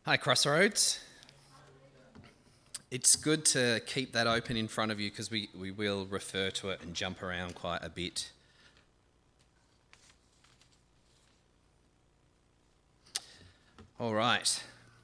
Hi, Crossroads. It's good to keep that open in front of you because we will refer to it and jump around quite a bit. All right.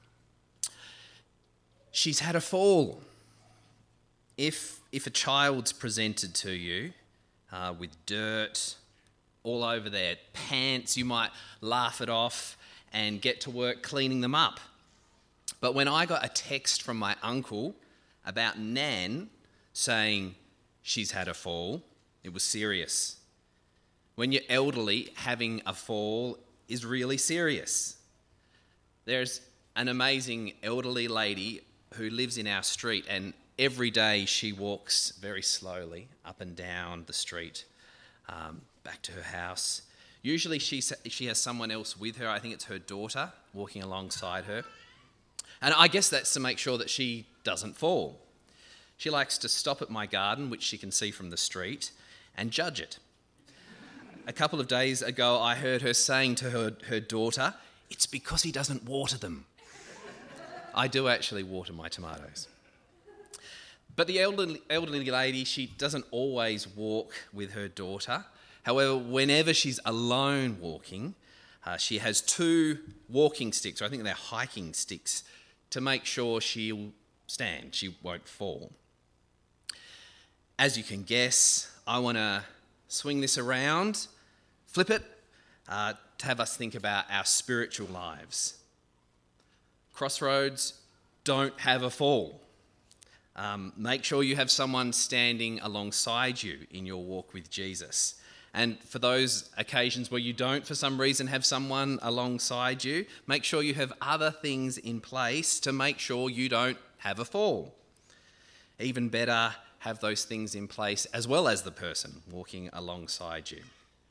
She's had a fall. If a child's presented to you with dirt all over their pants, you might laugh it off and get to work cleaning them up. But when I got a text from my uncle about Nan saying she's had a fall, it was serious. When you're elderly, having a fall is really serious. There's an amazing elderly lady who lives in our street, and every day she walks very slowly up and down the street back to her house. Usually she has someone else with her. I think it's her daughter walking alongside her. And I guess that's to make sure that she doesn't fall. She likes to stop at my garden, which she can see from the street, and judge it. A couple of days ago, I heard her saying to her daughter, "It's because he doesn't water them." I do actually water my tomatoes. But the elderly lady, she doesn't always walk with her daughter. However, whenever she's alone walking, she has two walking sticks, or I think they're hiking sticks, to make sure she'll stand, she won't fall. As you can guess, I want to swing this around, flip it, to have us think about our spiritual lives. Crossroads, don't have a fall. Make sure you have someone standing alongside you in your walk with Jesus. And for those occasions where you don't, for some reason, have someone alongside you, make sure you have other things in place to make sure you don't have a fall. Even better, have those things in place as well as the person walking alongside you.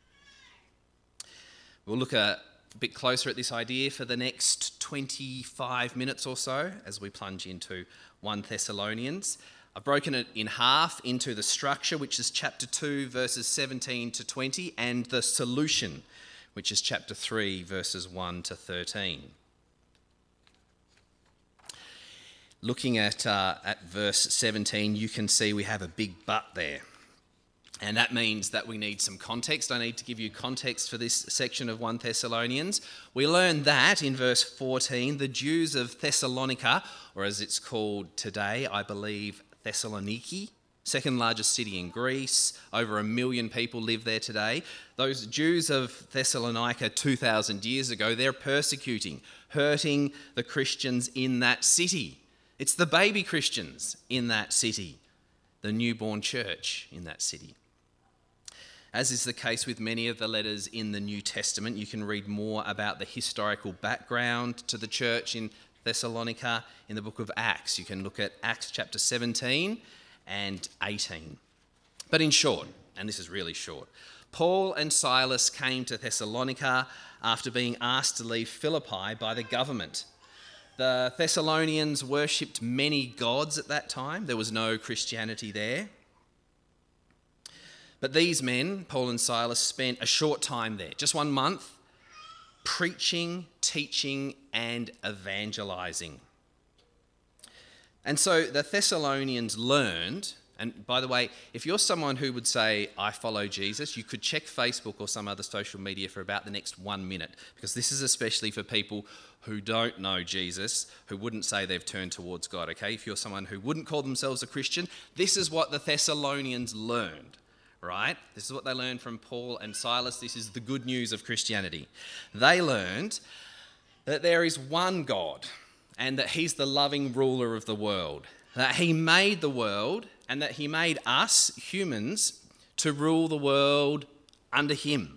We'll look a bit closer at this idea for the next 25 minutes or so as we plunge into 1 Thessalonians. I've broken it in half into the structure, which is chapter 2, verses 17 to 20, and the solution, which is chapter 3, verses 1 to 13. Looking at verse 17, you can see we have a big but there. And that means that we need some context. I need to give you context for this section of 1 Thessalonians. We learn that in verse 14, the Jews of Thessalonica, or as it's called today, I believe, Thessaloniki, second largest city in Greece. Over 1 million people live there today. Those Jews of Thessalonica 2,000 years ago, they're persecuting, hurting the Christians in that city. It's the baby Christians in that city, the newborn church in that city. As is the case with many of the letters in the New Testament, you can read more about the historical background to the church in Thessalonica in the book of Acts. You can look at Acts chapter 17 and 18. But in short, and this is really short, Paul and Silas came to Thessalonica after being asked to leave Philippi by the government. The Thessalonians worshipped many gods at that time. There was no Christianity there. But these men, Paul and Silas, spent a short time there, just 1 month, preaching, teaching, and evangelizing. And so the Thessalonians learned, and by the way, if you're someone who would say, I follow Jesus, you could check Facebook or some other social media for about the next 1 minute, because this is especially for people who don't know Jesus, who wouldn't say they've turned towards God, okay? If you're someone who wouldn't call themselves a Christian, this is what the Thessalonians learned. Right? This is what they learned from Paul and Silas. This is the good news of Christianity. They learned that there is one God and that he's the loving ruler of the world, that he made the world and that he made us, humans, to rule the world under him.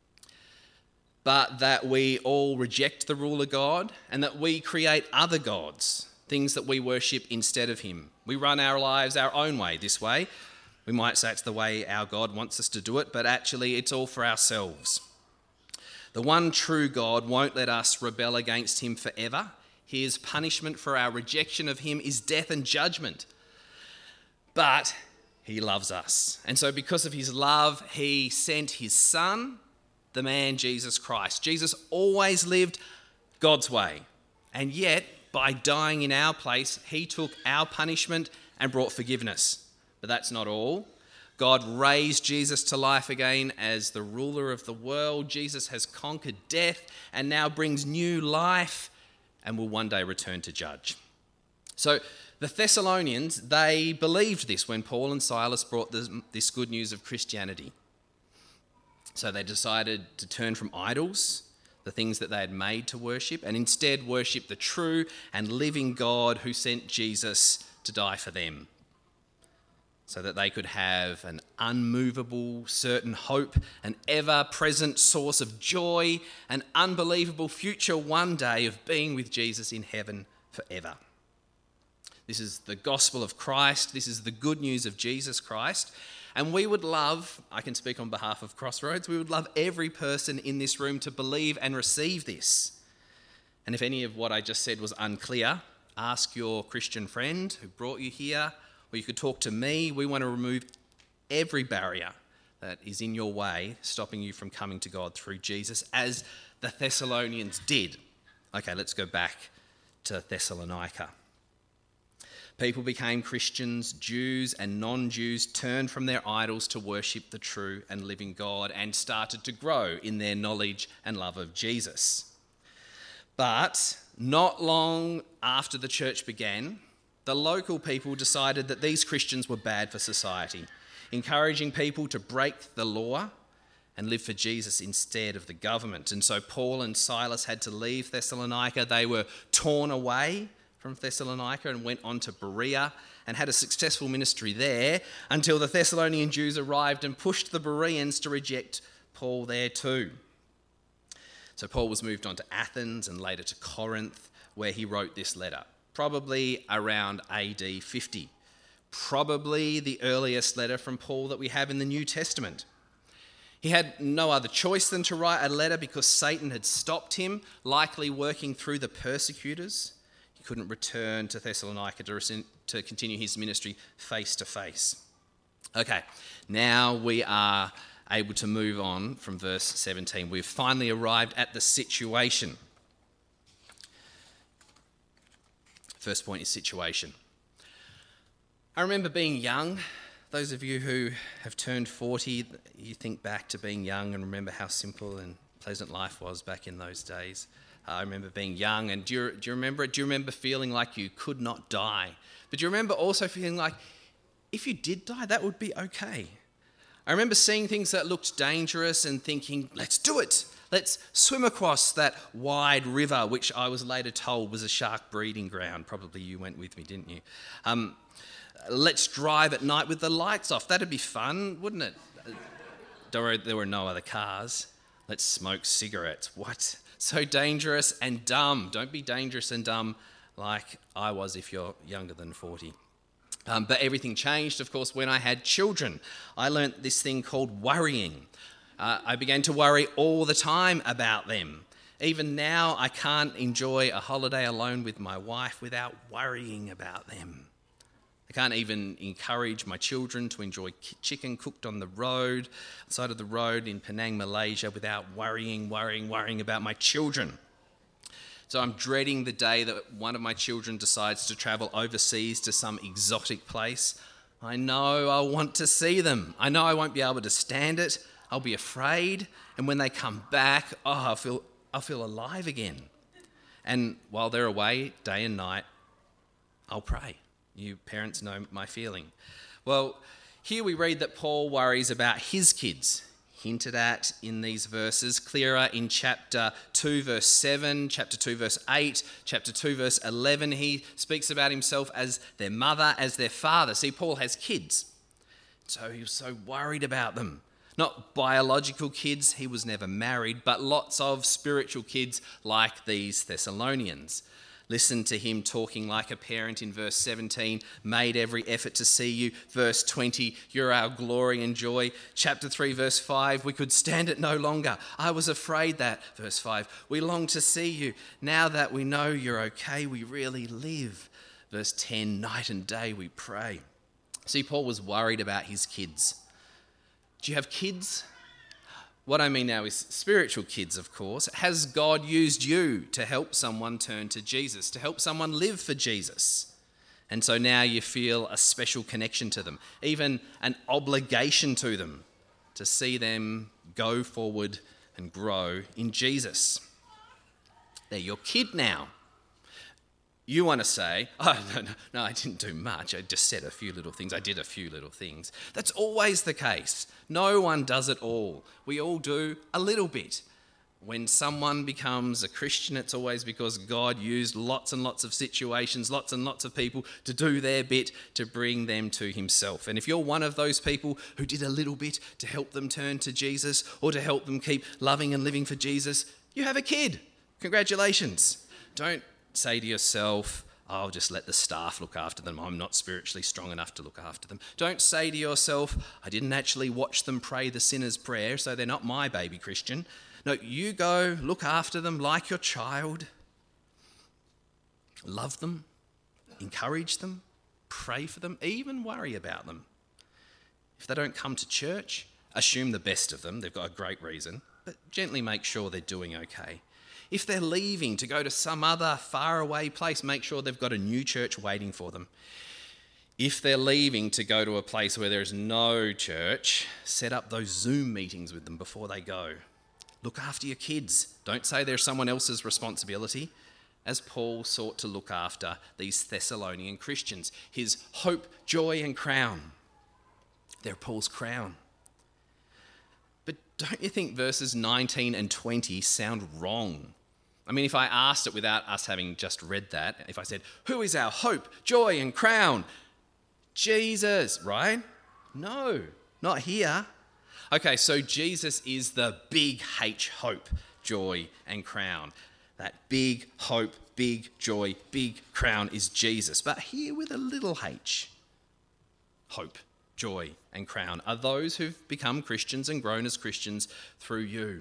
But that we all reject the rule of God and that we create other gods, things that we worship instead of him. We run our lives our own way, this way. We might say it's the way our God wants us to do it, but actually it's all for ourselves. The one true God won't let us rebel against him forever. His punishment for our rejection of him is death and judgment. But he loves us. And so because of his love, he sent his son, the man Jesus Christ. Jesus always lived God's way. And yet By dying in our place, he took our punishment and brought forgiveness. But that's not all. God raised Jesus to life again as the ruler of the world. Jesus has conquered death and now brings new life and will one day return to judge. So the Thessalonians, they believed this when Paul and Silas brought this good news of Christianity. So they decided to turn from idols, the things that they had made to worship, and instead worship the true and living God who sent Jesus to die for them, so that they could have an unmovable, certain hope, an ever-present source of joy, an unbelievable future one day of being with Jesus in heaven forever. This is the gospel of Christ. This is the good news of Jesus Christ. And we would love, I can speak on behalf of Crossroads, we would love every person in this room to believe and receive this. And if any of what I just said was unclear, ask your Christian friend who brought you here, or you could talk to me. We want to remove every barrier that is in your way, stopping you from coming to God through Jesus, as the Thessalonians did. Okay, let's go back to Thessalonica. People became Christians. Jews and non-Jews turned from their idols to worship the true and living God and started to grow in their knowledge and love of Jesus. But not long after the church began, the local people decided that these Christians were bad for society, encouraging people to break the law and live for Jesus instead of the government. And so Paul and Silas had to leave Thessalonica. They were torn away from Thessalonica and went on to Berea and had a successful ministry there until the Thessalonian Jews arrived and pushed the Bereans to reject Paul there too. So Paul was moved on to Athens and later to Corinth, where he wrote this letter, probably around AD 50. Probably the earliest letter from Paul that we have in the New Testament. He had no other choice than to write a letter because Satan had stopped him, likely working through the persecutors. He couldn't return to Thessalonica to continue his ministry face to face. Okay, now we are able to move on from verse 17. We've finally arrived at the situation. First point is situation. I remember being young. Those of you who have turned 40, you think back to being young and remember how simple and pleasant life was back in those days. I remember being young, and do you remember it? Do you remember feeling like you could not die? But do you remember also feeling like if you did die, that would be okay? I remember seeing things that looked dangerous and thinking, let's do it. Let's swim across that wide river, which I was later told was a shark breeding ground. Probably you went with me, didn't you? Let's drive at night with the lights off. That'd be fun, wouldn't it? There were no other cars. Let's smoke cigarettes. What? So dangerous and dumb. Don't be dangerous and dumb like I was if you're younger than 40. But everything changed, of course, when I had children. I learnt this thing called worrying. I began to worry all the time about them. Even now, I can't enjoy a holiday alone with my wife without worrying about them. I can't even encourage my children to enjoy chicken cooked on the road, side of the road in Penang, Malaysia, without worrying about my children. So I'm dreading the day that one of my children decides to travel overseas to some exotic place. I know I want to see them. I know I won't be able to stand it. I'll be afraid. And when they come back, I'll feel alive again. And while they're away day and night, I'll pray. You parents know my feeling. Well, here we read that Paul worries about his kids, hinted at in these verses, clearer in chapter 2 verse 7, chapter 2 verse 8, chapter 2 verse 11. He speaks about himself as their mother, as their father. See, Paul has kids, so he was so worried about them. Not biological kids, he was never married, but lots of spiritual kids like these Thessalonians. Listen to him talking like a parent in verse 17, made every effort to see you. Verse 20, you're our glory and joy. Chapter 3, verse 5, we could stand it no longer. I was afraid that. Verse 5, we long to see you. Now that we know you're okay, we really live. Verse 10, night and day we pray. See, Paul was worried about his kids. Do you have kids? What I mean now is spiritual kids, of course. Has God used you to help someone turn to Jesus, to help someone live for Jesus? And so now you feel a special connection to them, even an obligation to them, to see them go forward and grow in Jesus. They're your kid now. You want to say, oh, no, I didn't do much. I just said a few little things. I did a few little things. That's always the case. No one does it all. We all do a little bit. When someone becomes a Christian, it's always because God used lots and lots of situations, lots and lots of people to do their bit to bring them to himself. And if you're one of those people who did a little bit to help them turn to Jesus or to help them keep loving and living for Jesus, you have a kid. Congratulations. Don't say to yourself, I'll just let the staff look after them. I'm not spiritually strong enough to look after them. Don't say to yourself, I didn't actually watch them pray the sinner's prayer, so they're not my baby Christian. No, you go look after them like your child. Love them, encourage them, pray for them, even worry about them. If they don't come to church, assume the best of them. They've got a great reason, but gently make sure they're doing okay. If they're leaving to go to some other faraway place, make sure they've got a new church waiting for them. If they're leaving to go to a place where there's no church, set up those Zoom meetings with them before they go. Look after your kids. Don't say they're someone else's responsibility, as Paul sought to look after these Thessalonian Christians. His hope, joy, and crown. They're Paul's crown. But don't you think verses 19 and 20 sound wrong? I mean, if I asked it without us having just read that, if I said, who is our hope, joy, and crown? Jesus, right? No, not here. Okay, so Jesus is the big H, hope, joy, and crown. That big hope, big joy, big crown is Jesus. But here with a little h, hope, joy, and crown are those who've become Christians and grown as Christians through you.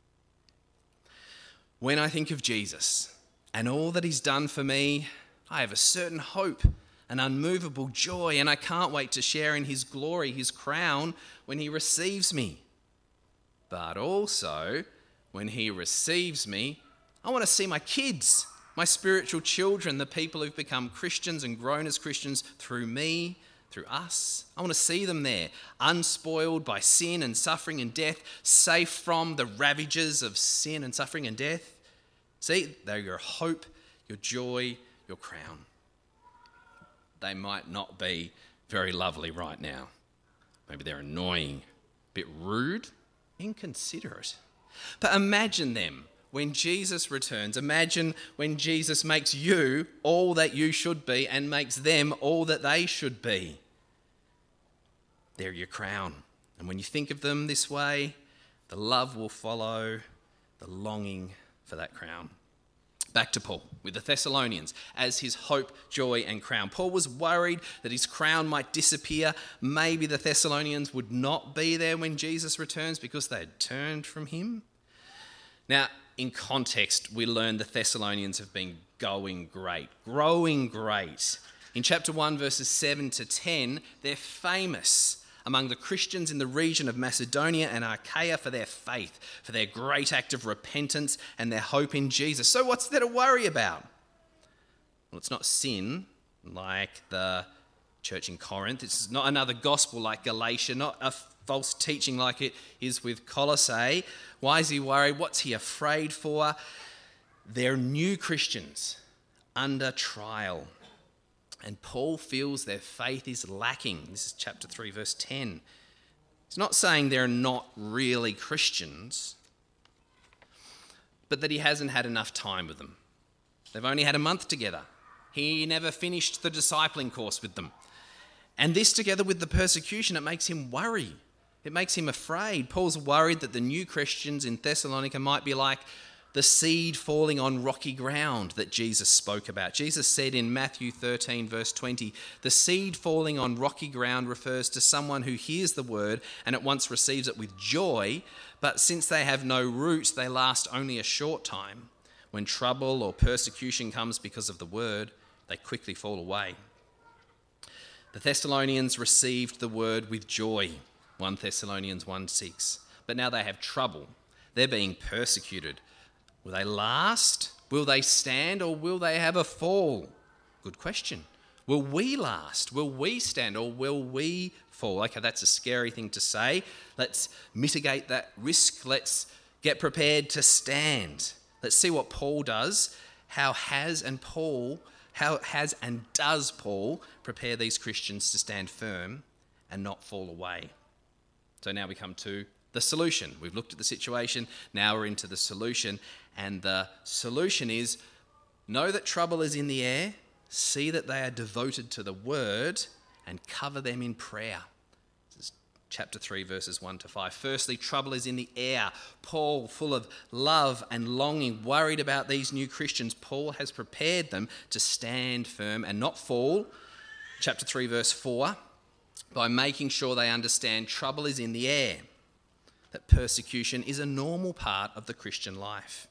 When I think of Jesus and all that he's done for me, I have a certain hope, an unmovable joy, and I can't wait to share in his glory, his crown, when he receives me. But also, when he receives me, I want to see my kids, my spiritual children, the people who've become Christians and grown as Christians through me, through us. I want to see them there, unspoiled by sin and suffering and death, safe from the ravages of sin and suffering and death. See, they're your hope, your joy, your crown. They might not be very lovely right now. Maybe they're annoying, a bit rude, inconsiderate. But imagine them when Jesus returns. Imagine when Jesus makes you all that you should be and makes them all that they should be. They're your crown. And when you think of them this way, the love will follow the longing for that crown. Back to Paul with the Thessalonians as his hope, joy, and crown. Paul was worried that his crown might disappear. Maybe the Thessalonians would not be there when Jesus returns because they had turned from him. Now, in context, we learn the Thessalonians have been growing great. In chapter 1, verses 7 to 10, they're famous among the Christians in the region of Macedonia and Achaia for their faith, for their great act of repentance and their hope in Jesus. So what's there to worry about? Well, it's not sin like the church in Corinth. It's not another gospel like Galatia, not a false teaching like it is with Colossae. Why is he worried? What's he afraid for? They're new Christians under trial. And Paul feels their faith is lacking. This is chapter 3, verse 10. He's not saying they're not really Christians, but that he hasn't had enough time with them. They've only had a month together. He never finished the discipling course with them. And this, together with the persecution, it makes him worry. It makes him afraid. Paul's worried that the new Christians in Thessalonica might be like the seed falling on rocky ground that Jesus spoke about. Jesus said in Matthew 13, verse 20, the seed falling on rocky ground refers to someone who hears the word and at once receives it with joy, but since they have no roots, they last only a short time. When trouble or persecution comes because of the word, they quickly fall away. The Thessalonians received the word with joy, 1 Thessalonians 1:6. but now they have trouble. They're being persecuted. Will they last? Will they stand, or will they have a fall? Good question. Will we last? Will we stand, or will we fall? Okay, that's a scary thing to say. Let's mitigate that risk. Let's get prepared to stand. Let's see what Paul does. How has and does Paul prepare these Christians to stand firm and not fall away? So now we come to the solution. We've looked at the situation, now we're into the solution. And the solution is, know that trouble is in the air, see that they are devoted to the word, and cover them in prayer. This is chapter 3, verses 1 to 5. Firstly, trouble is in the air. Paul, full of love and longing, worried about these new Christians, Paul has prepared them to stand firm and not fall. Chapter 3, verse 4, by making sure they understand trouble is in the air, that persecution is a normal part of the Christian life.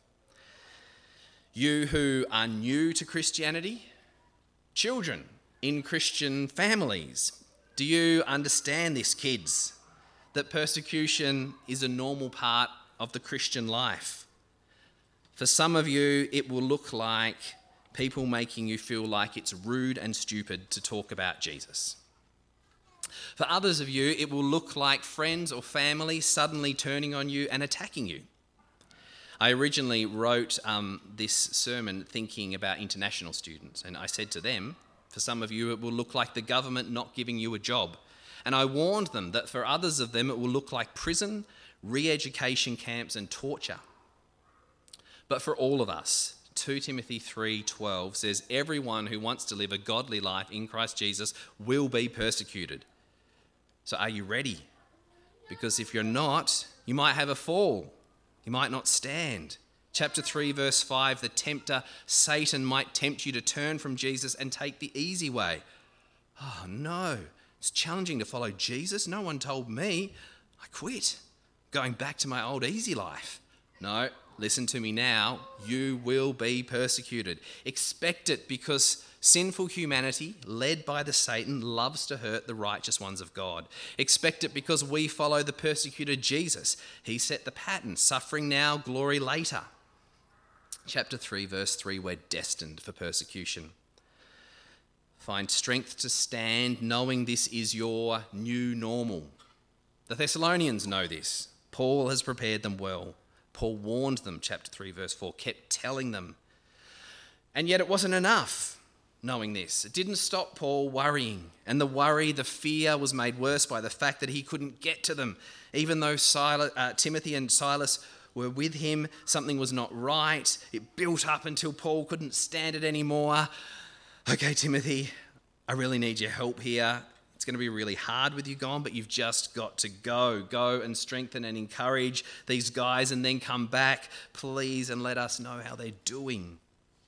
You who are new to Christianity, children in Christian families, do you understand this, kids? That persecution is a normal part of the Christian life. For some of you, it will look like people making you feel like it's rude and stupid to talk about Jesus. For others of you, it will look like friends or family suddenly turning on you and attacking you. I originally wrote this sermon thinking about international students, and I said to them, for some of you, it will look like the government not giving you a job. And I warned them that for others of them, it will look like prison, re-education camps, and torture. But for all of us, 2 Timothy 3:12 says, everyone who wants to live a godly life in Christ Jesus will be persecuted. So are you ready? Because if you're not, you might have a fall. You might not stand. Chapter 3, verse 5, the tempter, Satan, might tempt you to turn from Jesus and take the easy way. Oh no, it's challenging to follow Jesus. No one told me. I quit. Going back to my old easy life. No, listen to me now. You will be persecuted. Expect it, because sinful humanity, led by the Satan, loves to hurt the righteous ones of God. Expect it because we follow the persecuted Jesus. He set the pattern, suffering now, glory later. Chapter 3, verse 3, we're destined for persecution. Find strength to stand, knowing this is your new normal. The Thessalonians know this. Paul has prepared them well. Paul warned them, chapter 3, verse 4, kept telling them. And yet it wasn't enough. Knowing this, it didn't stop Paul worrying, and the fear was made worse by the fact that he couldn't get to them. Even though Timothy and Silas were with him, something was not right. It built up until Paul couldn't stand it anymore. Okay, Timothy, I really need your help here. It's going to be really hard with you gone, but you've just got to go. Go and strengthen and encourage these guys, and then come back, please, and let us know how they're doing.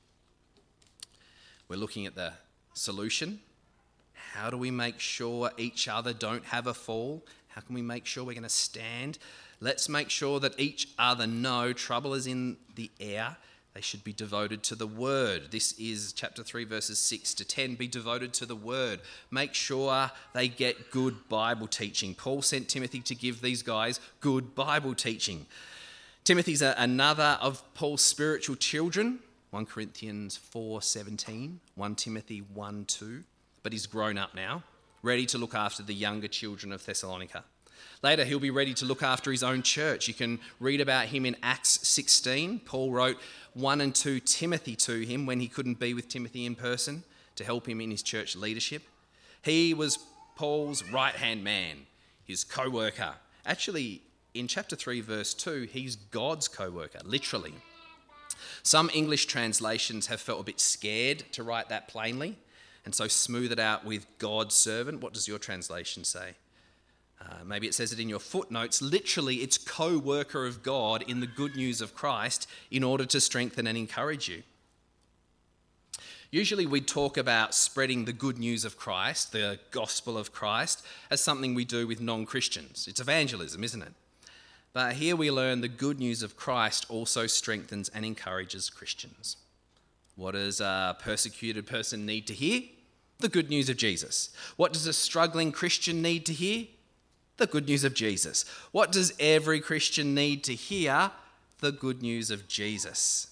We're looking at the solution. How do we make sure each other don't have a fall? How can we make sure we're going to stand? Let's make sure that each other know trouble is in the air. They should be devoted to the word. This is chapter 3, verses 6 to 10. Be devoted to the word. Make sure they get good Bible teaching. Paul sent Timothy to give these guys good Bible teaching. Timothy's another of Paul's spiritual children. 1 Corinthians 4:17, 1 Timothy 1:2, but he's grown up now, ready to look after the younger children of Thessalonica. Later, he'll be ready to look after his own church. You can read about him in Acts 16. Paul wrote 1 and 2 Timothy to him when he couldn't be with Timothy in person to help him in his church leadership. He was Paul's right-hand man, his co-worker. Actually, in chapter 3, verse 2, he's God's co-worker, literally. Some English translations have felt a bit scared to write that plainly, and so smooth it out with God's servant. What does your translation say? Maybe it says it in your footnotes. Literally, it's co-worker of God in the good news of Christ in order to strengthen and encourage you. Usually we talk about spreading the good news of Christ, the gospel of Christ, as something we do with non-Christians. It's evangelism, isn't it? But here we learn the good news of Christ also strengthens and encourages Christians. What does a persecuted person need to hear? The good news of Jesus. What does a struggling Christian need to hear? The good news of Jesus. What does every Christian need to hear? The good news of Jesus.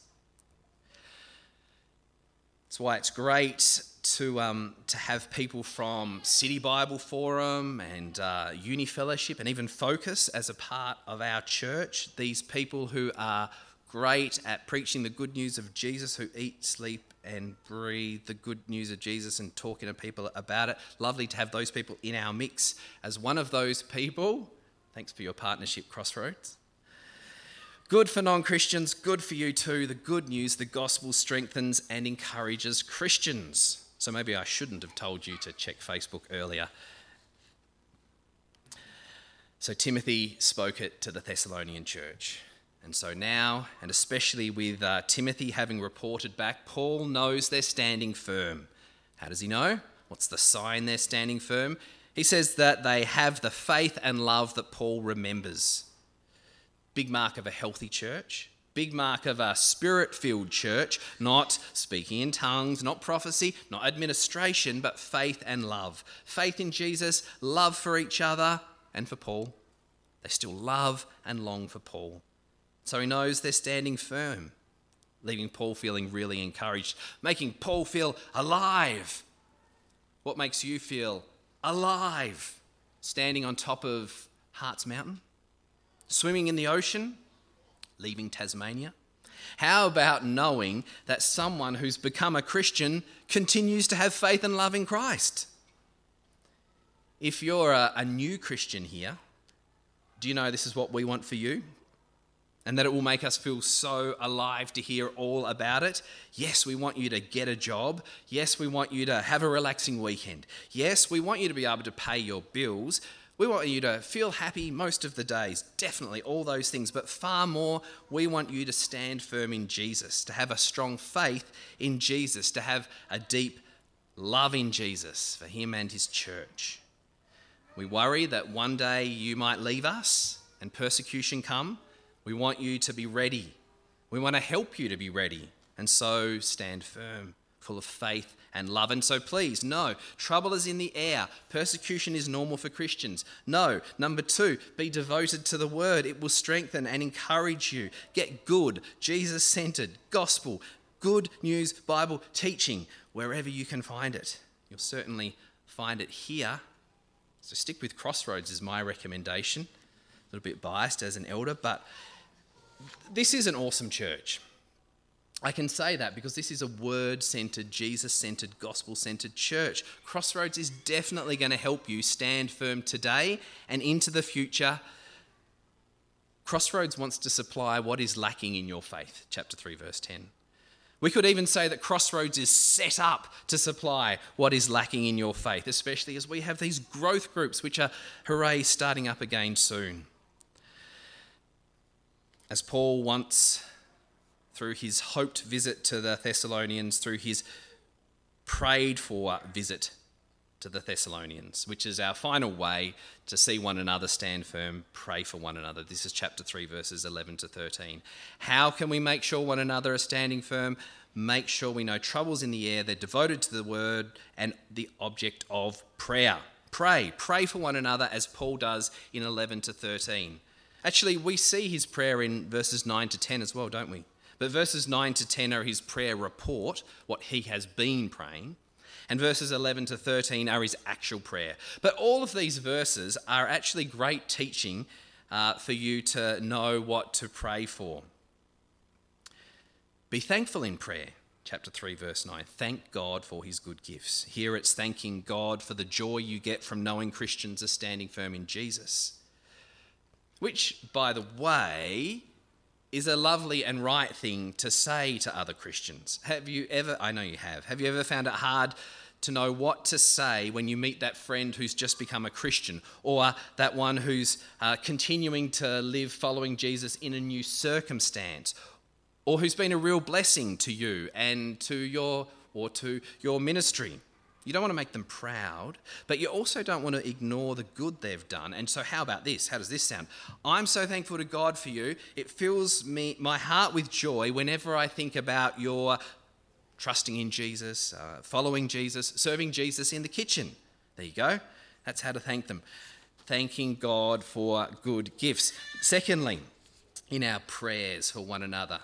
That's why it's great to have people from City Bible Forum and Uni Fellowship and even Focus as a part of our church. These people who are great at preaching the good news of Jesus, who eat, sleep and breathe the good news of Jesus and talking to people about it. Lovely to have those people in our mix. As one of those people, thanks for your partnership, Crossroads. Good for non-Christians, good for you too. The good news, the gospel strengthens and encourages Christians. So maybe I shouldn't have told you to check Facebook earlier. So Timothy spoke it to the Thessalonian church. And so now, and especially with Timothy having reported back, Paul knows they're standing firm. How does he know? What's the sign they're standing firm? He says that they have the faith and love that Paul remembers. Big mark of a healthy church. Big mark of a spirit-filled church. Not speaking in tongues, not prophecy, not administration, but faith and love. Faith in Jesus, love for each other and for Paul. They still love and long for Paul. So he knows they're standing firm, leaving Paul feeling really encouraged, making Paul feel alive. What makes you feel alive? Standing on top of Hearts Mountain? Swimming in the ocean? Leaving Tasmania? How about knowing that someone who's become a Christian continues to have faith and love in Christ? If you're a new Christian here, do you know this is what we want for you? And that it will make us feel so alive to hear all about it. Yes, we want you to get a job. Yes, we want you to have a relaxing weekend. Yes, we want you to be able to pay your bills. We want you to feel happy most of the days, definitely all those things, but far more, we want you to stand firm in Jesus, to have a strong faith in Jesus, to have a deep love in Jesus for him and his church. We worry that one day you might leave us and persecution come. We want you to be ready. We want to help you to be ready, and so stand firm, full of faith and love. And so please, no, trouble is in the air. Persecution is normal for Christians. No. Number 2, be devoted to the word. It will strengthen and encourage you. Get good, Jesus-centered, gospel, good news, Bible teaching, wherever you can find it. You'll certainly find it here. So stick with Crossroads is my recommendation. A little bit biased as an elder, but this is an awesome church. I can say that because this is a word-centered, Jesus-centered, gospel-centered church. Crossroads is definitely going to help you stand firm today and into the future. Crossroads wants to supply what is lacking in your faith, chapter 3, verse 10. We could even say that Crossroads is set up to supply what is lacking in your faith, especially as we have these growth groups, which are, hooray, starting up again soon. As Paul once, through his hoped visit to the Thessalonians, through his prayed for visit to the Thessalonians, which is our final way to see one another stand firm, pray for one another. This is chapter 3, verses 11 to 13. How can we make sure one another are standing firm? Make sure we know trouble's in the air, they're devoted to the word and the object of prayer. Pray for one another as Paul does in 11 to 13. Actually, we see his prayer in verses 9 to 10 as well, don't we? But verses 9 to 10 are his prayer report, what he has been praying. And verses 11 to 13 are his actual prayer. But all of these verses are actually great teaching for you to know what to pray for. Be thankful in prayer, chapter 3, verse 9. Thank God for his good gifts. Here it's thanking God for the joy you get from knowing Christians are standing firm in Jesus. Which, by the way, is a lovely and right thing to say to other Christians. Have you ever found it hard to know what to say when you meet that friend who's just become a Christian, or that one who's continuing to live following Jesus in a new circumstance, or who's been a real blessing to you and to your ministry? You don't want to make them proud, but you also don't want to ignore the good they've done. And so how about this? How does this sound? I'm so thankful to God for you. It fills my heart with joy whenever I think about your trusting in Jesus, following Jesus, serving Jesus in the kitchen. There you go. That's how to thank them. thanking God for good gifts. Secondly, in our prayers for one another.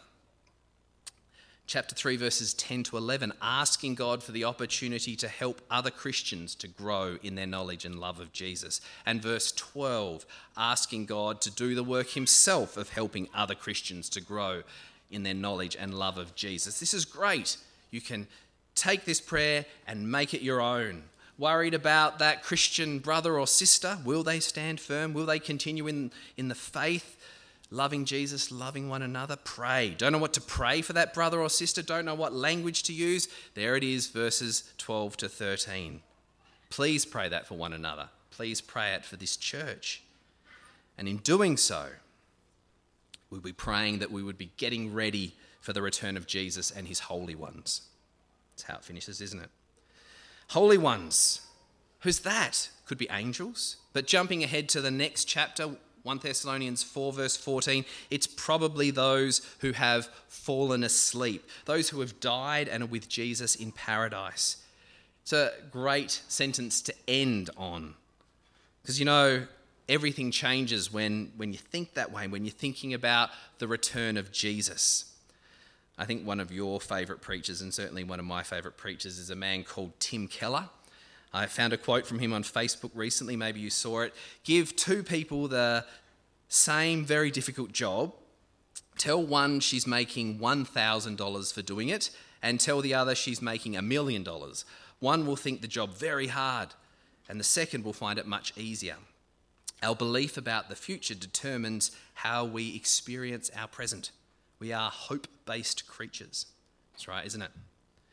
Chapter 3, verses 10 to 11, asking God for the opportunity to help other Christians to grow in their knowledge and love of Jesus. And verse 12, asking God to do the work himself of helping other Christians to grow in their knowledge and love of Jesus. This is great. You can take this prayer and make it your own. Worried about that Christian brother or sister? Will they stand firm? Will they continue in the faith? Loving Jesus, loving one another, pray. Don't know what to pray for that brother or sister, don't know what language to use. There it is, verses 12 to 13. Please pray that for one another. Please pray it for this church. And in doing so, we'll be praying that we would be getting ready for the return of Jesus and his holy ones. That's how it finishes, isn't it? Holy ones. Who's that? Could be angels. But jumping ahead to the next chapter, 1 Thessalonians 4 verse 14, it's probably those who have fallen asleep, those who have died and are with Jesus in paradise. It's a great sentence to end on because, everything changes when you think that way, when you're thinking about the return of Jesus. I think one of your favourite preachers, and certainly one of my favourite preachers, is a man called Tim Keller. I found a quote from him on Facebook recently, maybe you saw it. Give two people the same very difficult job. Tell one she's making $1,000 for doing it, and tell the other she's making $1 million. One will think the job very hard, and the second will find it much easier. Our belief about the future determines how we experience our present. We are hope-based creatures. That's right, isn't it?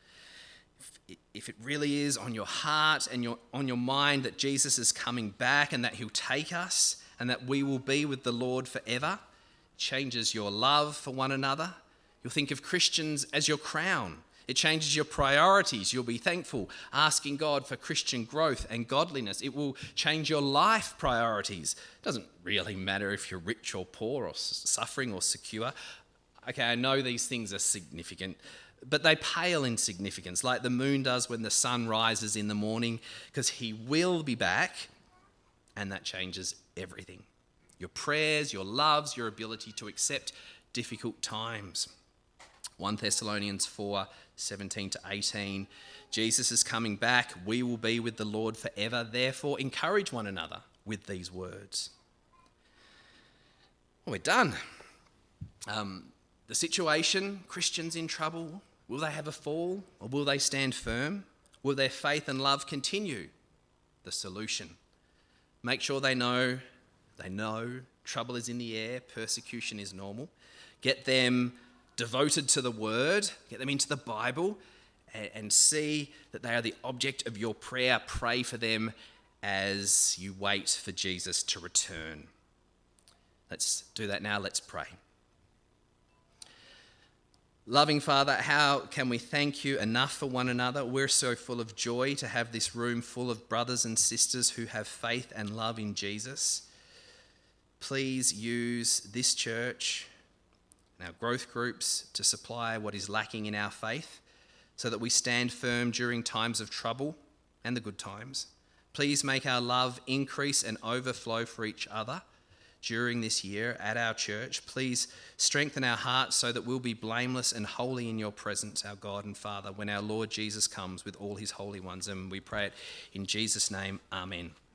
If it really is on your heart and on your mind that Jesus is coming back and that he'll take us and that we will be with the Lord forever, it changes your love for one another. You'll think of Christians as your crown. It changes your priorities. You'll be thankful, asking God for Christian growth and godliness. It will change your life priorities. It doesn't really matter if you're rich or poor or suffering or secure. Okay, I know these things are significant, but they pale in significance, like the moon does when the sun rises in the morning, because he will be back, and that changes everything. Your prayers, your loves, your ability to accept difficult times. 1 Thessalonians 4, 17 to 18. Jesus is coming back. We will be with the Lord forever. Therefore, encourage one another with these words. Well, we're done. The situation, Christians in trouble, will they have a fall or will they stand firm? Will their faith and love continue? The solution. Make sure they know trouble is in the air, persecution is normal. Get them devoted to the word, get them into the Bible and see that they are the object of your prayer. Pray for them as you wait for Jesus to return. Let's do that now. Let's pray. Loving Father, how can we thank you enough for one another? We're so full of joy to have this room full of brothers and sisters who have faith and love in Jesus. Please use this church and our growth groups to supply what is lacking in our faith so that we stand firm during times of trouble and the good times. Please make our love increase and overflow for each other during this year at our church. Please strengthen our hearts so that we'll be blameless and holy in your presence, our God and Father, when our Lord Jesus comes with all his holy ones. And we pray it in Jesus' name. Amen.